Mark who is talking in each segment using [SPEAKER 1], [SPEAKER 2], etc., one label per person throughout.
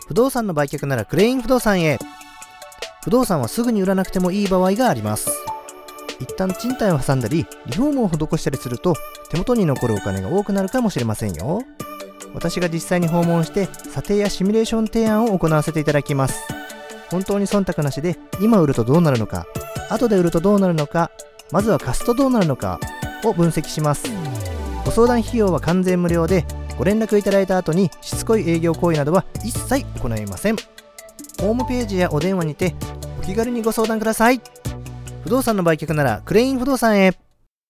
[SPEAKER 1] 不動産の売却ならクレイン不動産へ。不動産はすぐに売らなくてもいい場合があります。一旦賃貸を挟んだりリフォームを施したりすると手元に残るお金が多くなるかもしれませんよ。私が実際に訪問して査定やシミュレーション提案を行わせていただきます。本当に忖度なしで今売るとどうなるのか、後で売るとどうなるのか、まずは貸すとどうなるのかを分析します。ご相談費用は完全無料で、ご連絡いただいた後にしつこい営業行為などは一切行いません。ホームページやお電話にてお気軽にご相談ください。不動産の売却ならクレイン不動産へ。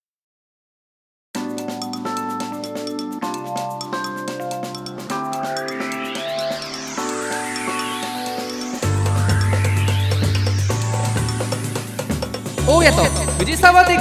[SPEAKER 2] 大家と藤沢で GO！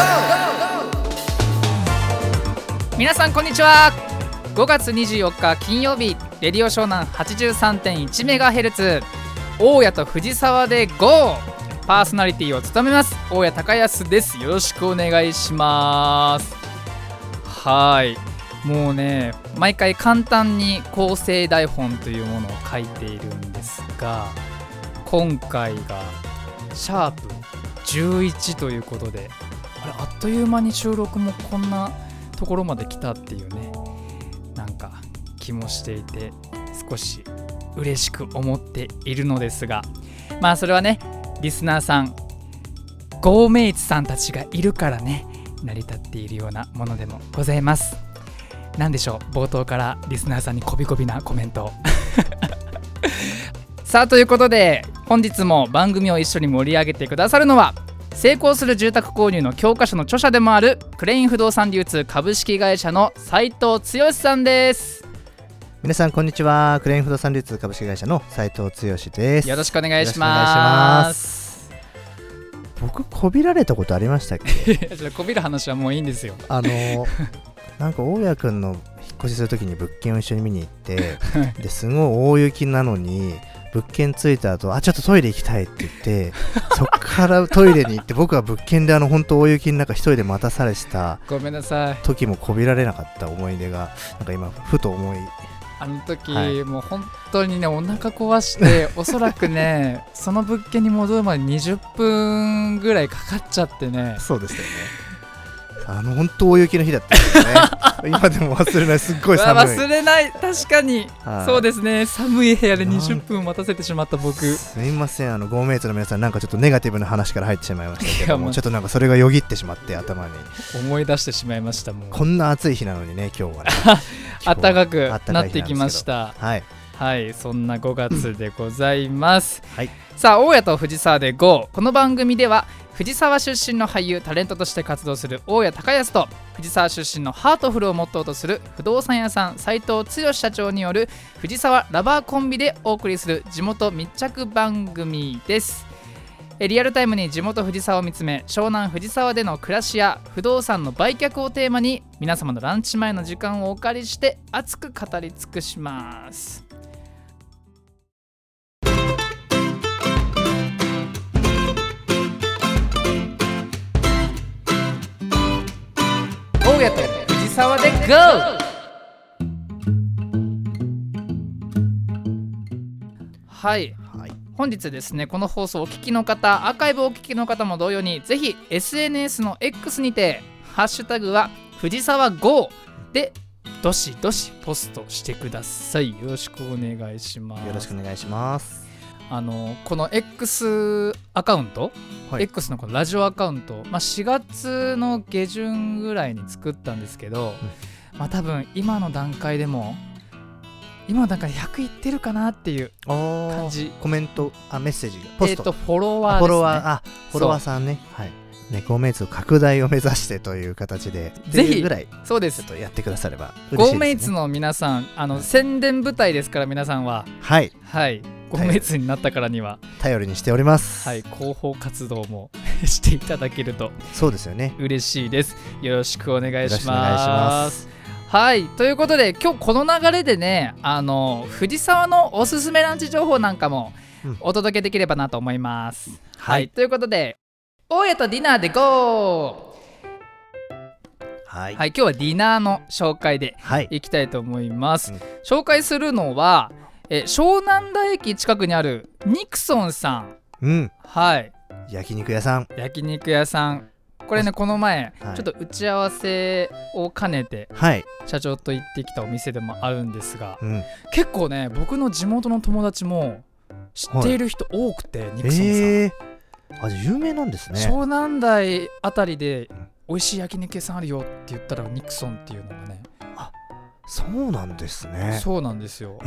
[SPEAKER 2] 皆さんこんにちは。5月24日金曜日、レディオ湘南 83.1MHz 大家と藤沢で GO！ パーソナリティを務めます大家隆康です。よろしくお願いします。はい、もうね、毎回簡単に構成台本というものを書いているんですが、今回がシャープ11ということで、あっという間に収録もこんなところまで来たっていうね、なんか気もしていて少し嬉しく思っているのですが、まあそれはね、リスナーさん、ゴーメイツさんたちがいるからね、成り立っているようなものでもございます。なんでしょう、冒頭からリスナーさんにこびこびなコメントさあ、ということで本日も番組を一緒に盛り上げてくださるのは、成功する住宅購入の教科書の著者でもあるクレイン不動産流通株式会社の斉藤剛さんです。
[SPEAKER 1] 皆さんこんにちは。クレイン不動産流通株式会社の斉藤剛です。
[SPEAKER 2] よろしくお願いします。
[SPEAKER 1] 僕こびられたことありましたっけ？
[SPEAKER 2] こびる話はもういいんですよ。
[SPEAKER 1] なんか大家くんの引っ越しするときに物件を一緒に見に行ってですごい大雪なのに物件着いた後、ちょっとトイレ行きたいって言ってそっからトイレに行って、僕は物件で本当大雪の中一人で待たされてた
[SPEAKER 2] ごめんなさい
[SPEAKER 1] 時もこびられなかった思い出がなんか今ふと思い、
[SPEAKER 2] あの時、もう本当にね、お腹壊しておそらくねその物件に戻るまで20分ぐらいかかっちゃってね。
[SPEAKER 1] そうですよね。本当大雪の日だったんですね今でも忘れない。すっごい寒い。
[SPEAKER 2] 忘れない。確かに、そうですね。寒い部屋で20分待たせてしまった僕。
[SPEAKER 1] すいません。ゴーメイツの皆さん、なんかちょっとネガティブな話から入ってしまいましたけども、ちょっとなんかそれがよぎってしまって頭に
[SPEAKER 2] 思い出してしまいました。もう
[SPEAKER 1] こんな暑い日なのにね、今日はね
[SPEAKER 2] 暖かくなってきました。
[SPEAKER 1] はい
[SPEAKER 2] はい、そんな5月でございます、
[SPEAKER 1] はい、
[SPEAKER 2] さあ、大家と藤沢で GO！ この番組では藤沢出身の俳優、タレントとして活動する大家隆康と、藤沢出身のハートフルをモットーとする不動産屋さん斉藤剛社長による藤沢ラバーコンビでお送りする地元密着番組です。リアルタイムに地元藤沢を見つめ、湘南藤沢での暮らしや不動産の売却をテーマに、皆様のランチ前の時間をお借りして熱く語り尽くします。大家と藤沢で GO！ はい、本日ですね、この放送をお聞きの方、アーカイブをお聞きの方も同様に、ぜひ SNS の X にてハッシュタグは藤沢 GO！ でどしどしポストしてください。よろしくお願いします。
[SPEAKER 1] よろしくお願いします。
[SPEAKER 2] この X アカウント、X のこのラジオアカウント、4月の下旬ぐらいに作ったんですけど、多分今の段階で100いってるかなっていう感じ。
[SPEAKER 1] コメント、メッセージがポスト、
[SPEAKER 2] フォロワーですね。
[SPEAKER 1] フォロワーさんね。はい。ゴーメイツ拡大を目指してという形で、
[SPEAKER 2] ぜひ
[SPEAKER 1] ぐらい
[SPEAKER 2] そうです、
[SPEAKER 1] ちょっとやってくだされば嬉しいですね。
[SPEAKER 2] ゴーメイツの皆さん、宣伝部隊ですから、皆さんははいゴーメイツになったからには
[SPEAKER 1] 頼りにしております。
[SPEAKER 2] はい、広報活動もしていただけると
[SPEAKER 1] そうですよね、
[SPEAKER 2] 嬉しいです。よろしくお願いします。はい、ということで今日この流れでね、藤沢のおすすめランチ情報なんかもお届けできればなと思います。はい、ということで大家とディナーで GO！ はい、今日はディナーの紹介でいきたいと思います。紹介するのは、 湘南台駅近くにあるニクソンさん、
[SPEAKER 1] うん、
[SPEAKER 2] はい
[SPEAKER 1] 焼肉屋さん。
[SPEAKER 2] 焼肉屋さん、これねこの前、
[SPEAKER 1] はい、
[SPEAKER 2] ちょっと打ち合わせを兼ねて、
[SPEAKER 1] はい、
[SPEAKER 2] 社長と行ってきたお店でもあるんですが、
[SPEAKER 1] うん、
[SPEAKER 2] 結構ね僕の地元の友達も知っている人多くて、ニクソンさん、
[SPEAKER 1] あ、じゃあ有名なんですね。
[SPEAKER 2] 湘南台あたりで美味しい焼肉屋さんあるよって言ったらニクソンっていうのがね、
[SPEAKER 1] そうなんですね。
[SPEAKER 2] そうなんですよ、あって、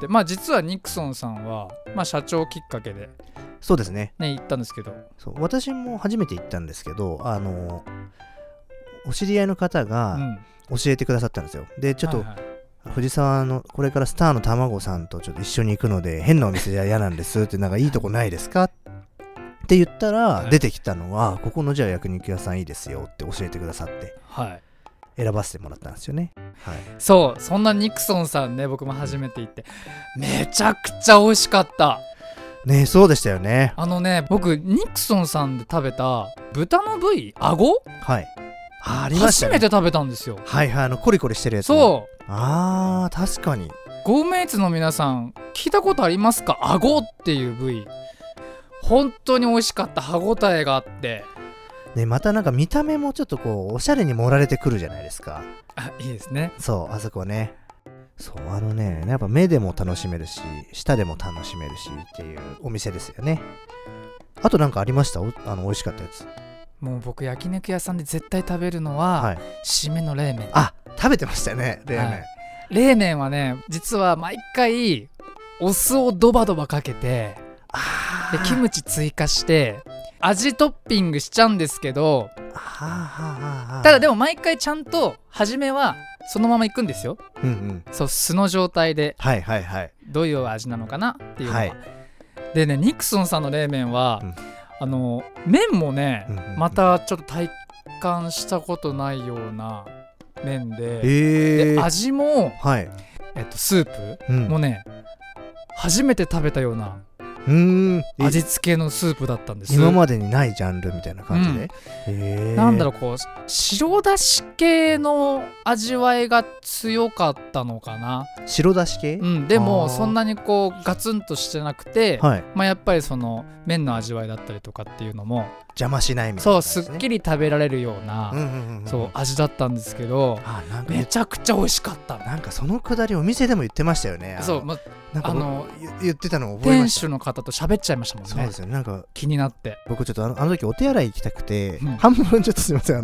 [SPEAKER 2] 実はニクソンさんは、社長きっかけで
[SPEAKER 1] そうですね、
[SPEAKER 2] 行ったんですけど、
[SPEAKER 1] そう私も初めて行ったんですけど、お知り合いの方が教えてくださったんですよ。でちょっと、藤沢のこれからスターの卵さんとちょっと一緒に行くので変なお店じゃ嫌なんですって、なんかいいとこないですかって言ったら、出てきたのはここのじゃあ焼肉屋さんいいですよって教えてくださって、選ばせてもらったんですよね。
[SPEAKER 2] そんなニクソンさんね、僕も初めて行ってめちゃくちゃ美味しかった
[SPEAKER 1] ね。そうでしたよね。
[SPEAKER 2] 僕ニクソンさんで食べた豚の部位、顎、
[SPEAKER 1] ありましたね。
[SPEAKER 2] 初めて食べたんですよ。
[SPEAKER 1] コリコリしてるやつ、
[SPEAKER 2] そう
[SPEAKER 1] 確かに。
[SPEAKER 2] ゴーメイツの皆さん聞いたことありますか？顎っていう部位、本当に美味しかった。歯ごたえがあって
[SPEAKER 1] ね、またなんか見た目もちょっとこうおしゃれに盛られてくるじゃないですか。
[SPEAKER 2] いいですね。
[SPEAKER 1] そう、あそこね。そう、やっぱ目でも楽しめるし舌でも楽しめるしっていうお店ですよね。あとなんかありました？美味しかったやつ。
[SPEAKER 2] もう僕焼肉屋さんで絶対食べるのは、締めの冷麺。
[SPEAKER 1] 食べてましたね、冷麺。
[SPEAKER 2] 冷麺はね、実は毎回お酢をドバドバかけて、でキムチ追加して味トッピングしちゃうんですけど、ただでも毎回ちゃんと初めはそのままいくんですよ。そう酢の状態で、どういう味なのかなっていうのは、でね、ニクソンさんの冷麺は、麺もね、またちょっと体感したことないような麺で、で味も、スープもね、初めて食べたような味付けのスープだったんです。
[SPEAKER 1] 今までにないジャンルみたいな感じで、
[SPEAKER 2] なんだろう、こう白だし系の味わいが強かったのかな。
[SPEAKER 1] 白だし系？
[SPEAKER 2] でもそんなにこうガツンとしてなくて、やっぱりその麺の味わいだったりとかっていうのも
[SPEAKER 1] 邪魔しないみたいな、
[SPEAKER 2] そうすっきり食べられるような、そう味だったんですけど、めちゃくちゃ美味しかった。
[SPEAKER 1] なんかそのくだりお店でも言ってましたよね。
[SPEAKER 2] そう、
[SPEAKER 1] なんか言ってたのを覚えました。
[SPEAKER 2] 店主の方と喋っちゃいましたもんね。
[SPEAKER 1] そうですよね。なんか気
[SPEAKER 2] になって、
[SPEAKER 1] 僕ちょっとあの時お手洗い行きたくて、半分ちょっとすいません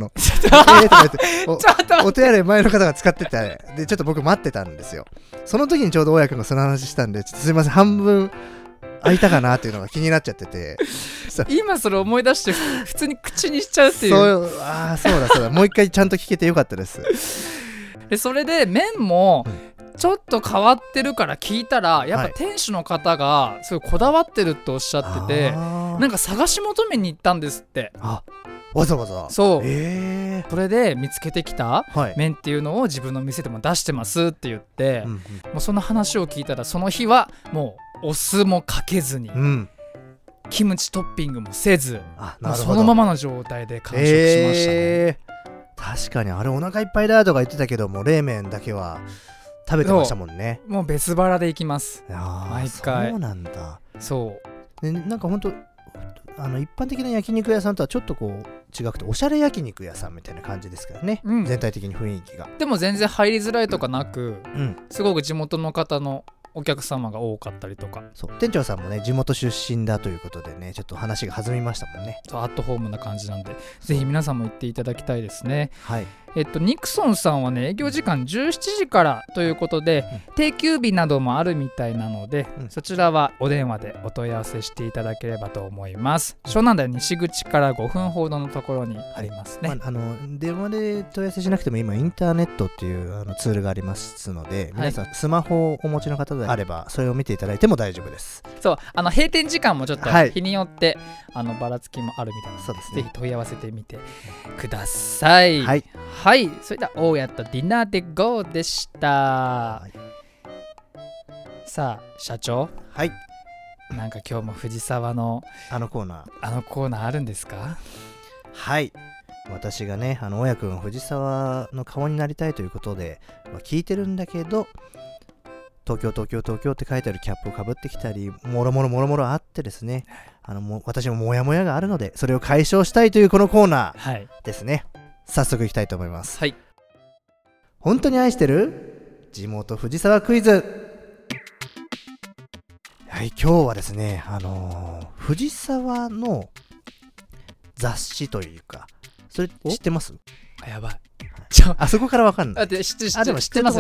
[SPEAKER 1] お手洗い前の方が使ってて、でちょっと僕待ってたんですよ。その時にちょうど大家君がその話したんで、ちょっとすいません、半分空いたかなっていうのが気になっちゃってて
[SPEAKER 2] 今それ思い出して普通に口にしちゃうっていう。
[SPEAKER 1] そうだもう一回ちゃんと聞けてよかったです。
[SPEAKER 2] でそれで麺もちょっと変わってるから聞いたら、やっぱ店主の方がすごいこだわってるっておっしゃってて、なんか探し求めに行ったんですって。
[SPEAKER 1] わざわざ。
[SPEAKER 2] そう、それで見つけてきた麺っていうのを自分の店でも出してますって言って、もうその話を聞いたら、その日はもうお酢もかけずに、キムチトッピングもせず、そのままの状態で完食しましたね。
[SPEAKER 1] 確かにあれお腹いっぱいだとか言ってたけども、冷麺だけは食べてましたもんね。
[SPEAKER 2] もう別腹でいきます、毎回。
[SPEAKER 1] そうなんだ。
[SPEAKER 2] そう
[SPEAKER 1] でなんかほんと一般的な焼肉屋さんとはちょっとこう違くて、おしゃれ焼肉屋さんみたいな感じですからね、全体的に雰囲気が。
[SPEAKER 2] でも全然入りづらいとかなく、すごく地元の方のお客様が多かったりとか。
[SPEAKER 1] そう、店長さんもね地元出身だということでね、ちょっと話が弾みましたもんね。
[SPEAKER 2] アットホームな感じなんで、ぜひ皆さんも行っていただきたいですね。ニクソンさんはね、営業時間17時からということで、定休日などもあるみたいなので、そちらはお電話でお問い合わせしていただければと思います。湘南台西口から5分ほどのところにありますね。
[SPEAKER 1] 電話で問い合わせしなくても今インターネットっていうツールがありますので、皆さんスマホをお持ちの方であればそれを見ていただいても大丈夫です。
[SPEAKER 2] そう、閉店時間もちょっと日によってばらつきもあるみたいなので、ぜひ問い合わせてみてください。はい、それでは大家とディナーで GO でした。さあ社長、なんか今日も藤沢の
[SPEAKER 1] あのコーナ
[SPEAKER 2] ーあるんですか？
[SPEAKER 1] 私がね、大家くん藤沢の顔になりたいということで、聞いてるんだけど東京東京東京って書いてあるキャップをかぶってきたり、もろもろあってですね、私もモヤモヤがあるので、それを解消したいというこのコーナーですね。早速いきたいと思います。本当に愛してる地元藤沢クイズ。はい、今日はですね、藤沢の雑誌というか、それ知ってます？
[SPEAKER 2] やばい。
[SPEAKER 1] あそこからわかんない。
[SPEAKER 2] でも知ってます。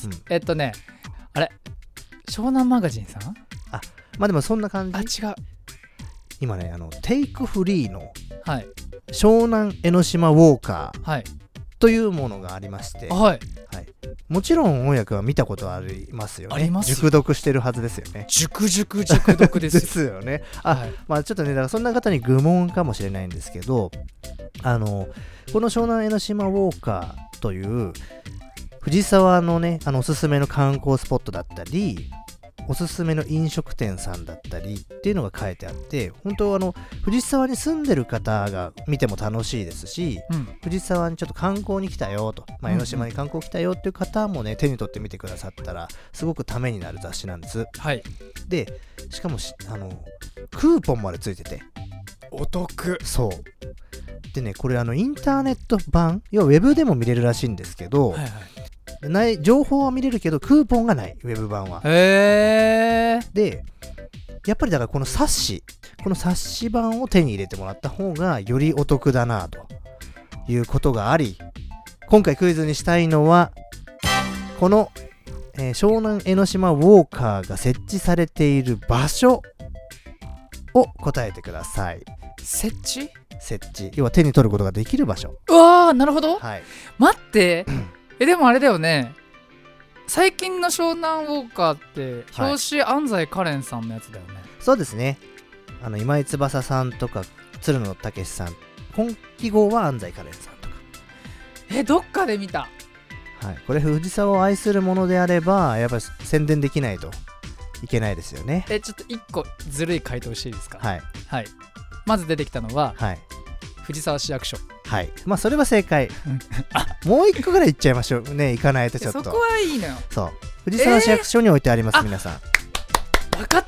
[SPEAKER 2] あれ、湘南マガジンさん？
[SPEAKER 1] でもそんな感じ。
[SPEAKER 2] 違う。
[SPEAKER 1] 今ね、テイクフリーの湘南江ノ島ウォーカーというものがありまして、もちろん音楽は見たことありますよね。
[SPEAKER 2] ありますよ。
[SPEAKER 1] 熟読してるはずですよね。
[SPEAKER 2] 熟読ですよ。
[SPEAKER 1] ですよね。ちょっとね、だからそんな方に愚問かもしれないんですけど、この湘南江ノ島ウォーカーという藤沢のね、おすすめの観光スポットだったり、おすすめの飲食店さんだったりっていうのが書いてあって、本当藤沢に住んでる方が見ても楽しいですし、藤沢にちょっと観光に来たよと、江ノ島に観光来たよっていう方もね、手に取ってみてくださったらすごくためになる雑誌なんです。で、しかもクーポンまでついてて
[SPEAKER 2] お得。
[SPEAKER 1] そうでね、これインターネット版、要はウェブでも見れるらしいんですけど、情報は見れるけどクーポンがない、ウェブ版は。で、やっぱりだからこの冊子版を手に入れてもらった方がよりお得だなということがあり、今回クイズにしたいのはこの、湘南江ノ島ウォーカーが設置されている場所を答えてください。設置、要は手に取ることができる場所。
[SPEAKER 2] なるほど。待ってでもあれだよね、最近の湘南ウォーカーって表紙安西カレンさんのやつだよね。
[SPEAKER 1] そうですね。今井翼さんとか鶴野武さん、今期号は安西カレンさんとか。
[SPEAKER 2] どっかで見た。
[SPEAKER 1] これ藤沢を愛するものであればやっぱり宣伝できないといけないですよね。
[SPEAKER 2] ちょっと1個ずるい回答していいですか？まず出てきたのは、藤沢市役所。それは正解。もう1個ぐらい言っちゃいましょうね。行かないとちょっと。 そこはいいのよ。
[SPEAKER 1] そう、藤沢市役所に置いてあります。皆さん
[SPEAKER 2] 分かった、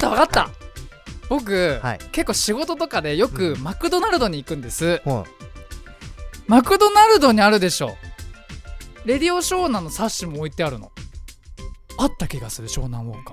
[SPEAKER 2] 僕、結構仕事とかでよくマクドナルドに行くんです。マクドナルドにあるでしょ。レディオ湘南の冊子も置いてあるの。あった気がする、湘南ウォーカ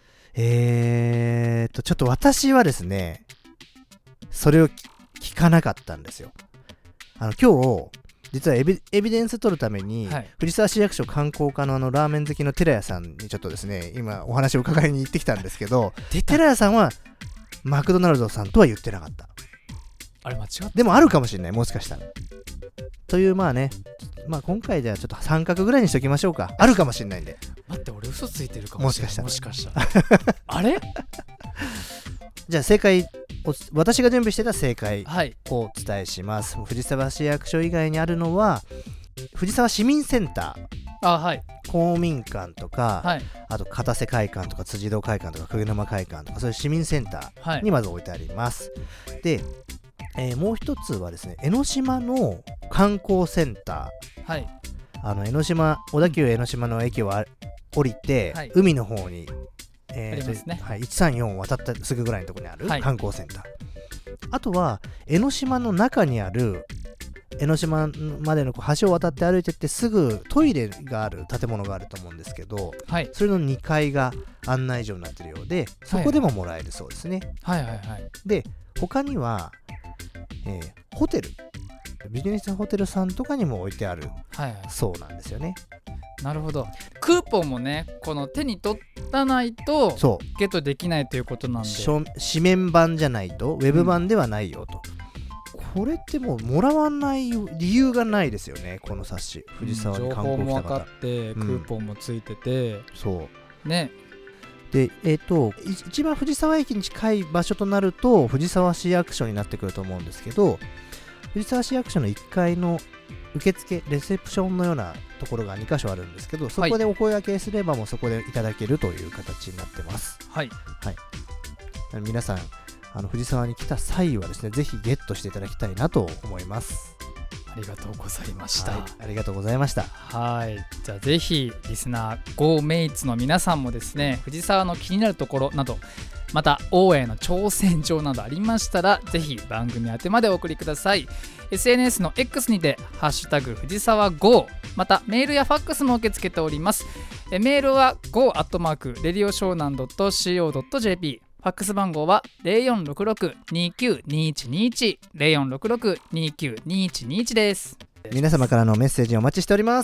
[SPEAKER 2] ー。
[SPEAKER 1] ちょっと私はですね、それを聞かなかったんですよ。今日実はエビデンス取るために、藤沢市役所観光課のラーメン好きの寺谷さんにちょっとですね、今お話を伺いに行ってきたんですけど、寺谷さんはマクドナルドさんとは言ってなかった。
[SPEAKER 2] あれ間違った。
[SPEAKER 1] でもあるかもしれない、もしかしたら。という今回ではちょっと三角ぐらいにしときましょうか。あるかもしれないんで。
[SPEAKER 2] 待って、俺嘘ついてるかもしれない。もしかしたらあれ
[SPEAKER 1] じゃあ正解、私が準備してた正解をお伝えします。藤沢市役所以外にあるのは藤沢市民センター、公民館とか、あと片瀬会館とか辻堂会館とか久沼会館とか、そういう市民センターにまず置いてあります。で、もう一つはですね、江ノ島の観光センター、江ノ島、小田急江ノ島の駅を降りて、海の方に134を渡ったすぐぐらいのところにある観光センター、あとは江ノ島の中にある、江ノ島までの橋を渡って歩いてってすぐトイレがある建物があると思うんですけど、それの2階が案内所になっているようで、そこでももらえるそうですね。で、他には、ホテル、ビジネスホテルさんとかにも置いてあるそうなんですよね。
[SPEAKER 2] なるほど。クーポンもね、この手に取らないとゲットできないということなんで、
[SPEAKER 1] 紙面版じゃないと、ウェブ版ではないよと。これってもうもらわない理由がないですよね、この冊子。藤沢に観光来た方、
[SPEAKER 2] 情報も分かってクーポンもついてて、
[SPEAKER 1] そう
[SPEAKER 2] ね。
[SPEAKER 1] で、一番藤沢駅に近い場所となると藤沢市役所になってくると思うんですけど、藤沢市役所の1階の受付レセプションのようなところが2カ所あるんですけど、そこでお声掛けすればもうそこでいただけるという形になってます。皆さん藤沢に来た際はですね、ぜひゲットしていただきたいなと思います。
[SPEAKER 2] ありがとうございました。
[SPEAKER 1] ありがとうございました。
[SPEAKER 2] はい、じゃあぜひリスナー Go メイツの皆さんもですね、藤沢の気になるところなど、また大家への挑戦状などありましたら、ぜひ番組宛てまでお送りください。 SNS の X にてハッシュタグ藤沢 GO、 またメールやファックスも受け付けております。メールは go@radioshonan.co.jp、ファックス番号は 0466-292121 0466-292121 です。
[SPEAKER 1] 皆様からのメッセージをお待ちしております。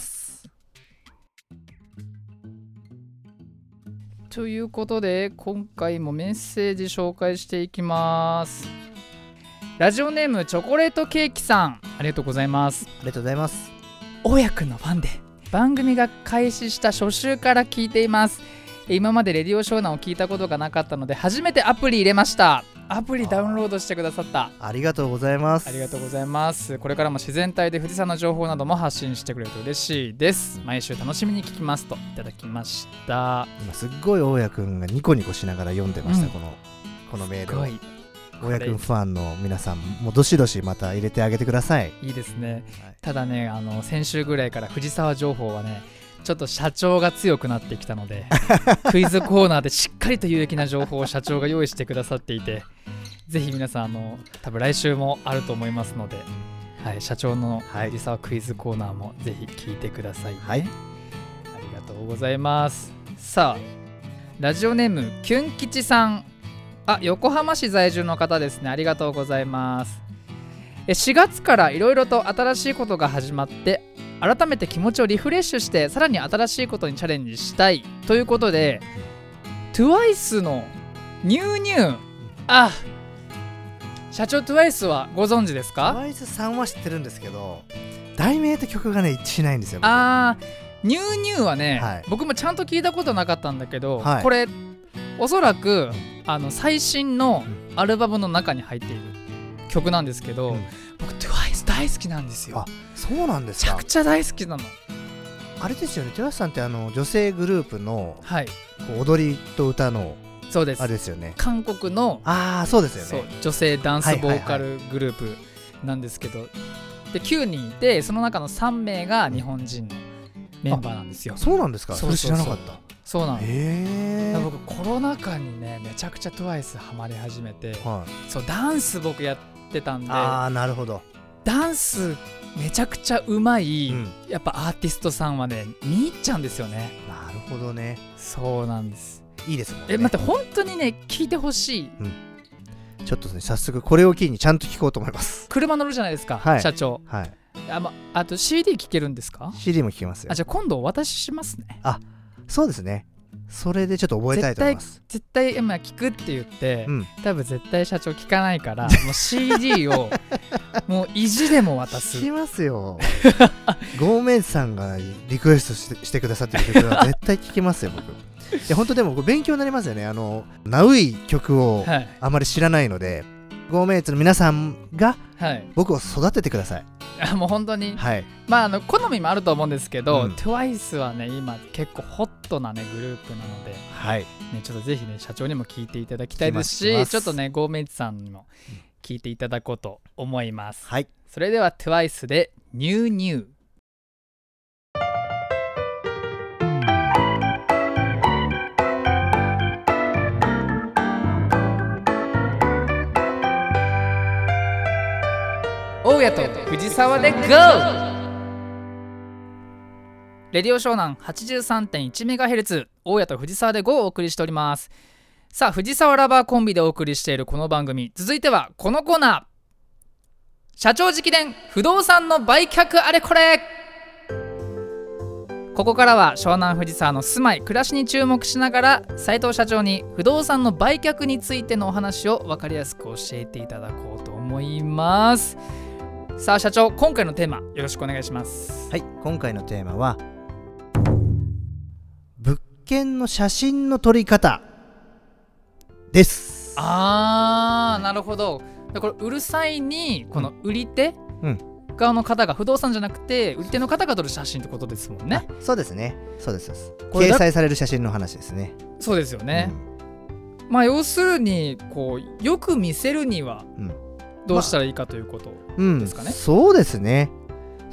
[SPEAKER 2] ということで今回もメッセージ紹介していきます。ラジオネームチョコレートケーキさん、ありがとうございます。
[SPEAKER 1] ありがとうございます。
[SPEAKER 2] 大家くんのファンで番組が開始した初週から聞いています。今までレディオ湘南を聞いたことがなかったので初めてアプリ入れました。アプリダウンロードしてくださった。
[SPEAKER 1] ありがとうございます。
[SPEAKER 2] ありがとうございます。これからも自然体で富士山の情報なども発信してくれると嬉しいです。毎週楽しみに聞きますといただきました。
[SPEAKER 1] 今すっごい大家くんがニコニコしながら読んでました、このメールを。大家くんファンの皆さんもどしどしまた入れてあげてください。
[SPEAKER 2] いいですね、はい、ただね先週ぐらいから藤沢情報はねちょっと社長が強くなってきたのでクイズコーナーでしっかりと有益な情報を社長が用意してくださっていて、ぜひ皆さん多分来週もあると思いますので、はい、社長の藤沢クイズコーナーもぜひ聞いてください、ね。はい、ありがとうございます。さあラジオネームキュン吉さん、横浜市在住の方ですね。ありがとうございます。4月からいろいろと新しいことが始まって改めて気持ちをリフレッシュしてさらに新しいことにチャレンジしたいということで TWICE のニューニュー、社長 TWICE はご存知ですか？
[SPEAKER 1] TWICE さんは知ってるんですけど題名と曲がね一致しないんですよ。
[SPEAKER 2] ニューニューはね、はい、僕もちゃんと聞いたことなかったんだけど、はい、これおそらく最新のアルバムの中に入っている曲なんですけど、僕 TWICE 大好きなんですよ。
[SPEAKER 1] そうなんですか。
[SPEAKER 2] めちゃくちゃ大好きなの。
[SPEAKER 1] あれですよね、TWICE さんって女性グループの、
[SPEAKER 2] はい、
[SPEAKER 1] こう踊りと歌の
[SPEAKER 2] そうです、
[SPEAKER 1] あれですよね。
[SPEAKER 2] 韓国の
[SPEAKER 1] そうですよね。
[SPEAKER 2] 女性ダンスボーカルグループなんですけど、で9人いてその中の3名が日本人のメンバーなんですよ。
[SPEAKER 1] そうなんですか。それ知らなかった。
[SPEAKER 2] そうなんです。僕コロナ禍にねめちゃくちゃ TWICE ハマり始めて、そうダンス僕やってたんで、
[SPEAKER 1] なるほど。ダ
[SPEAKER 2] ンスめちゃくちゃうまい、やっぱアーティストさんはね見入っちゃうんですよね。
[SPEAKER 1] なるほどね。
[SPEAKER 2] そうなんです。
[SPEAKER 1] いいですもんね。
[SPEAKER 2] 待って本当にね聞いてほしい、
[SPEAKER 1] ちょっとね早速これを機にちゃんと聞こうと思います。
[SPEAKER 2] 車乗るじゃないですか、社長。はい。あと CD 聴けるんですか？
[SPEAKER 1] CD も聴けますよ。
[SPEAKER 2] じゃあ今度お渡ししますね。
[SPEAKER 1] そうですね。それでちょっと覚えたいと思います。
[SPEAKER 2] 絶対聞くって言って、多分絶対社長聞かないからもう CD をもう意地でも渡す。
[SPEAKER 1] しますよ。ゴーメンさんがリクエストしてくださってる曲は絶対聞きますよ僕。本当でも勉強になりますよね。ナウい曲をあまり知らないので、ゴーメンツの皆さんが僕を育ててください。
[SPEAKER 2] もう本当に、好みもあると思うんですけど、TWICE はね今結構ホットなねグループなので、ちょっとぜひね社長にも聞いていただきたいですし、ちょっとねゴーメンツさんにも聞いていただこうと思います。それでは TWICE でニューニュー。大家と藤沢で GO！ レディオ湘南 83.1MHz 大家と藤沢で GO をお送りしております。さあ藤沢ラバーコンビでお送りしているこの番組、続いてはこのコーナー、社長直伝不動産の売却あれこれ。ここからは湘南藤沢の住まい暮らしに注目しながら斉藤社長に不動産の売却についてのお話を分かりやすく教えていただこうと思います。さあ社長、今回のテーマよろしくお願いします。
[SPEAKER 1] はい、今回のテーマは物件の写真の撮り方です。
[SPEAKER 2] なるほど。これ売る際にこの売り手、側の方が不動産じゃなくて売り手の方が撮る写真ってことですもんね。
[SPEAKER 1] そうですね。そうです。掲載される写真の話ですね。
[SPEAKER 2] そうですよね。要するにこうよく見せるにはどうしたらいいかということですかね。
[SPEAKER 1] そうですね。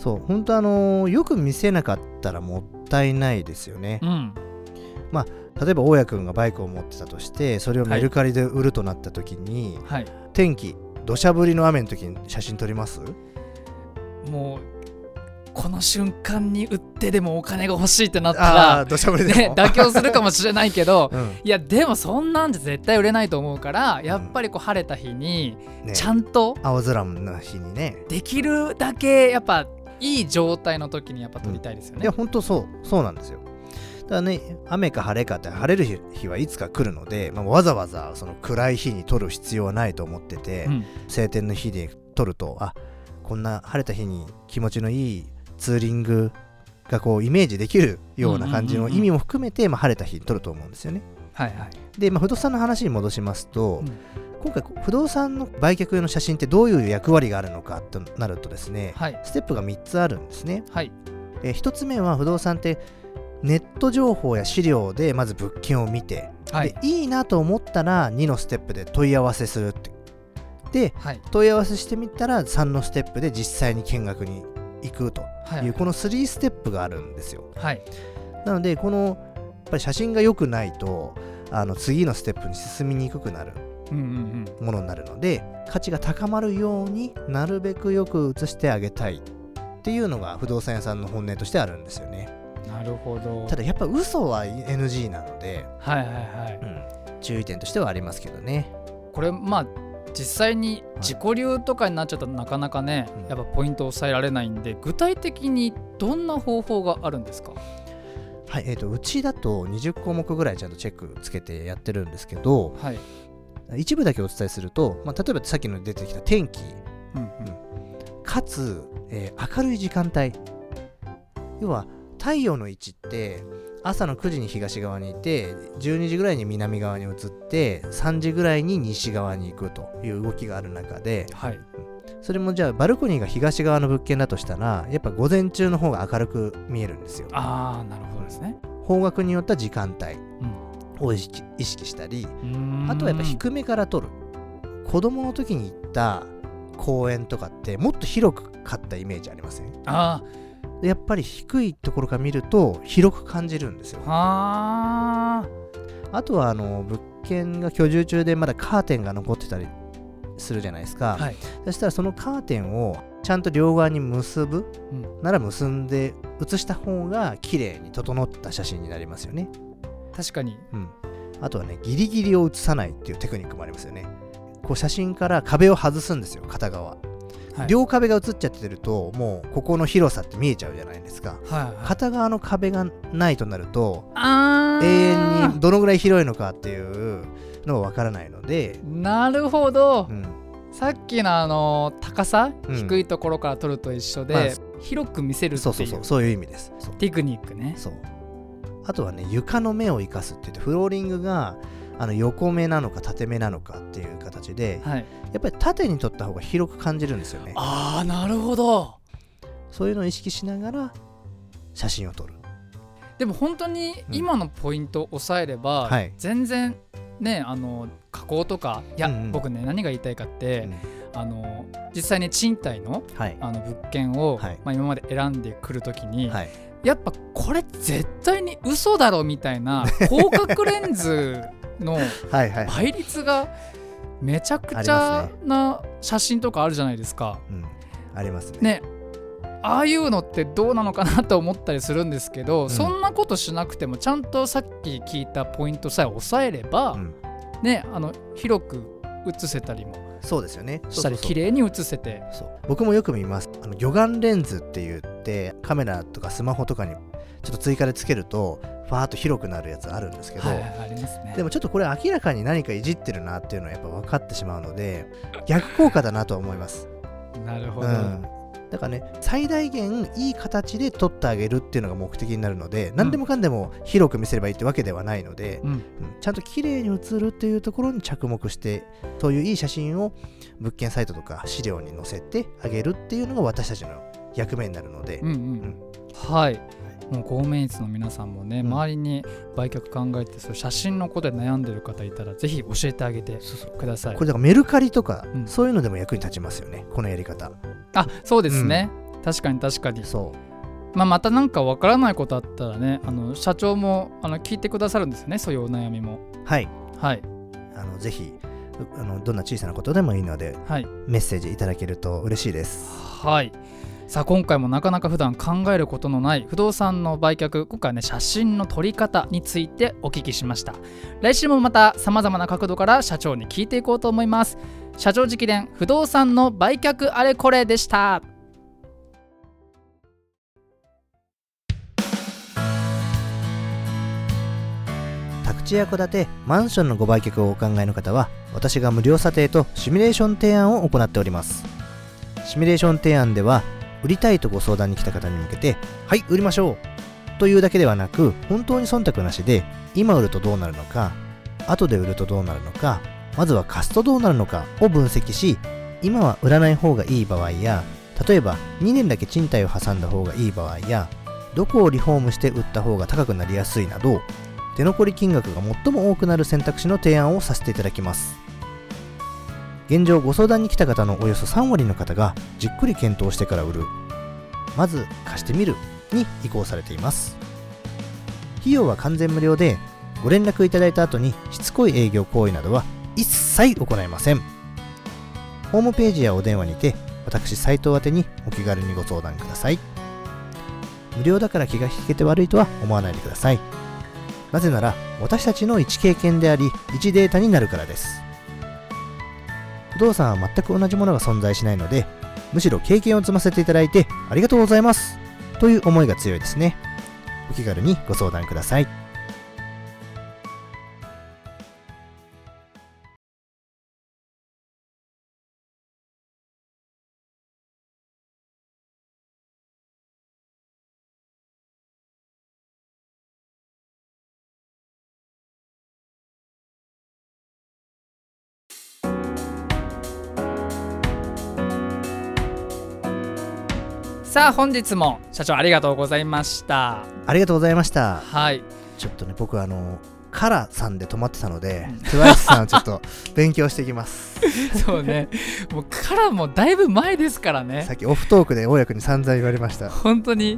[SPEAKER 1] そう本当よく見せなかったらもったいないですよね。例えば大家くんがバイクを持ってたとして、それをメルカリで売るとなった時に、天気土砂降りの雨の時に写真撮ります？
[SPEAKER 2] もうこの瞬間に売ってでもお金が欲しいってなったら
[SPEAKER 1] 土砂降りでも、
[SPEAKER 2] 妥協するかもしれないけど、いやでもそんなんじゃ絶対売れないと思うから、やっぱりこう晴れた日にちゃんと、
[SPEAKER 1] 青空の日にね、
[SPEAKER 2] できるだけやっぱいい状態の時にやっぱ撮りたいですよね。
[SPEAKER 1] いや本当そうなんですよ。だからね、雨か晴れかって晴れる日はいつか来るので、わざわざその暗い日に撮る必要はないと思ってて、晴天の日で撮ると、こんな晴れた日に気持ちのいいツーリングがこうイメージできるような感じの意味も含めて、晴れた日に撮ると思うんですよね。で、不動産の話に戻しますと、今回不動産の売却用の写真ってどういう役割があるのかとなるとですね、ステップが3つあるんですね。1つ目は不動産ってネット情報や資料でまず物件を見て、でいいなと思ったら2のステップで問い合わせするってで、問い合わせしてみたら3のステップで実際に見学に行くという、この3ステップがあるんですよ。なのでこのやっぱり写真が良くないと次のステップに進みにくくなるものになるので、価値が高まるようになるべくよく写してあげたいっていうのが不動産屋さんの本音としてあるんですよね。
[SPEAKER 2] なるほど。
[SPEAKER 1] ただやっぱ嘘は NG なので、注意点としてはありますけどね。
[SPEAKER 2] これ実際に自己流とかになっちゃったらなかなかね、やっぱポイントを抑えられないんで、具体的にどんな方法があるんですか？
[SPEAKER 1] うちだと20項目ぐらいちゃんとチェックつけてやってるんですけど、一部だけお伝えすると、例えばさっきの出てきた天気、かつ、明るい時間帯、要は太陽の位置って朝の9時に東側にいて、12時ぐらいに南側に移って、3時ぐらいに西側に行くという動きがある中で、それもじゃあバルコニーが東側の物件だとしたら、やっぱ午前中の方が明るく見えるんですよ。
[SPEAKER 2] なるほどですね。
[SPEAKER 1] 方角によった時間帯を意識したり、あとはやっぱ低めから撮る。子供の時に行った公園とかってもっと広かったイメージありません？やっぱり低いところから見ると広く感じるんですよ。あとは物件が居住中でまだカーテンが残ってたりするじゃないですか。そしたらそのカーテンをちゃんと両側に結ぶ、なら結んで写した方が綺麗に整った写真になりますよね。
[SPEAKER 2] 確かに。
[SPEAKER 1] あとはね、ギリギリを写さないっていうテクニックもありますよね。こう写真から壁を外すんですよ、片側。両壁が写っちゃってると、もうここの広さって見えちゃうじゃないですか。片側の壁がないとなると、永遠にどのぐらい広いのかっていうのがわからないので。な
[SPEAKER 2] るほど。さっきの高さ、低いところから撮ると一緒で、広く見せるっていう、
[SPEAKER 1] そういう意味です。
[SPEAKER 2] テクニックね。
[SPEAKER 1] あとはね、床の目を生かすって言って、フローリングが横目なのか縦目なのかっていう形で、やっぱり縦に撮った方が広く感じるんですよね。
[SPEAKER 2] なるほど。
[SPEAKER 1] そういうのを意識しながら写真を撮る。
[SPEAKER 2] でも本当に今のポイントを押さえれば、全然ね、加工とか、僕ね、何が言いたいかって、実際に賃貸の、物件を、今まで選んでくるときに、やっぱこれ絶対に嘘だろみたいな広角レンズの倍率がめちゃくちゃな写真とかあるじゃないですか。
[SPEAKER 1] ありますね。
[SPEAKER 2] ああいうのってどうなのかなと思ったりするんですけど、そんなことしなくてもちゃんとさっき聞いたポイントさえ押さえれば、広く写せたりも
[SPEAKER 1] そうですよね。
[SPEAKER 2] したり綺麗に写せて。
[SPEAKER 1] 僕もよく見ます。魚眼レンズって言ってカメラとかスマホとかにちょっと追加でつけるとファーッと広くなるやつあるんですけど、
[SPEAKER 2] ありますね。
[SPEAKER 1] でもちょっとこれ明らかに何かいじってるなっていうのはやっぱ分かってしまうので、逆効果だなとは思います。
[SPEAKER 2] なるほど。
[SPEAKER 1] だからね、最大限いい形で撮ってあげるっていうのが目的になるので、何でもかんでも広く見せればいいってわけではないので、ちゃんと綺麗に写るっていうところに着目して、そういういい写真を物件サイトとか資料に載せてあげるっていうのが私たちの役目になるので。もうゴーメイツの皆さんもね、周りに売却考えてそう写真のことで悩んでる方いたらぜひ教えてあげてください。 これだからメルカリとか、そういうのでも役に立ちますよね、このやり方。
[SPEAKER 2] そうですね。 確かに確かに。
[SPEAKER 1] そう、
[SPEAKER 2] またなんかわからないことあったらね、社長も聞いてくださるんですよね、そういうお悩みも。
[SPEAKER 1] はい
[SPEAKER 2] はい、
[SPEAKER 1] ぜひどんな小さなことでもいいので、
[SPEAKER 2] はい、
[SPEAKER 1] メッセージいただけると嬉しいです。
[SPEAKER 2] はい。さあ今回もなかなか普段考えることのない不動産の売却、今回はね写真の撮り方についてお聞きしました。来週もまた様々な角度から社長に聞いていこうと思います。社長直伝不動産の売却あれこれでした。
[SPEAKER 1] 宅地や戸建て、マンションのご売却をお考えの方は、私が無料査定とシミュレーション提案を行っております。シミュレーション提案では、売りたいとご相談に来た方に向けて、はい、売りましょうというだけではなく、本当に忖度なしで、今売るとどうなるのか、後で売るとどうなるのか、まずは貸すとどうなるのかを分析し、今は売らない方がいい場合や、例えば2年だけ賃貸を挟んだ方がいい場合や、どこをリフォームして売った方が高くなりやすいなど、手残り金額が最も多くなる選択肢の提案をさせていただきます。現状ご相談に来た方のおよそ3割の方がじっくり検討してから売る、まず貸してみるに移行されています。費用は完全無料で、ご連絡いただいた後にしつこい営業行為などは一切行いません。ホームページやお電話にて私斉藤宛てにお気軽にご相談ください。無料だから気が引けて悪いとは思わないでください。なぜなら私たちの一経験であり一データになるからです。不動産は全く同じものが存在しないので、むしろ経験を積ませていただいてありがとうございますという思いが強いですね。お気軽にご相談ください。
[SPEAKER 2] さあ本日も社長ありがとうございました。
[SPEAKER 1] ありがとうございました。
[SPEAKER 2] はい、
[SPEAKER 1] ちょっとね、僕カラさんで止まってたので、TWICE さんをちょっと勉強していきます
[SPEAKER 2] そうね、もうカラもだいぶ前ですからね。
[SPEAKER 1] さっきオフトークで大家君に散々言われました。
[SPEAKER 2] 本当に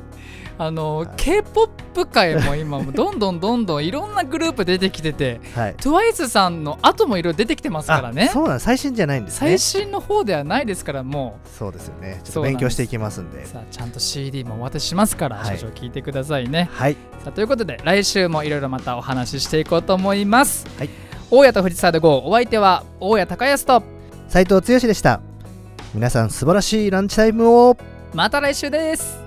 [SPEAKER 2] K-POP 界も今どんどんいろんなグループ出てきてて、はい、TWICE さんの後もいろいろ出てきてますからね。
[SPEAKER 1] そうなん、最新じゃないんですね。
[SPEAKER 2] 最新の方ではないですから。もう
[SPEAKER 1] そうですよね。ちょっと勉強していきますんで。
[SPEAKER 2] さあちゃんと CD もお渡ししますから、はい、社長聞いてくださいね。
[SPEAKER 1] はい。
[SPEAKER 2] さあということで来週もいろいろまたお話ししていこうと思います。
[SPEAKER 1] はい。
[SPEAKER 2] 大家と藤沢で GO、 お相手は大家隆康と
[SPEAKER 1] 斉藤剛でした。皆さん素晴らしいランチタイムを。
[SPEAKER 2] また来週です。